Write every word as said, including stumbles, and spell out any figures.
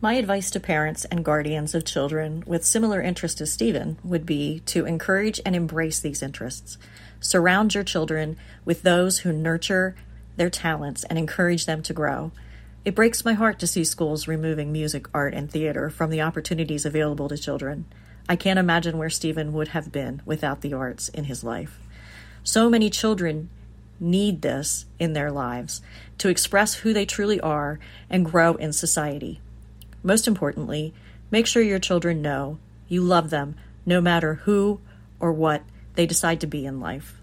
My advice to parents and guardians of children with similar interests as Stephen would be to encourage and embrace these interests. Surround your children with those who nurture their talents and encourage them to grow. It breaks my heart to see schools removing music, art, and theater from the opportunities available to children. I can't imagine where Stephen would have been without the arts in his life. So many children need this in their lives to express who they truly are and grow in society. Most importantly, make sure your children know you love them no matter who or what they decide to be in life.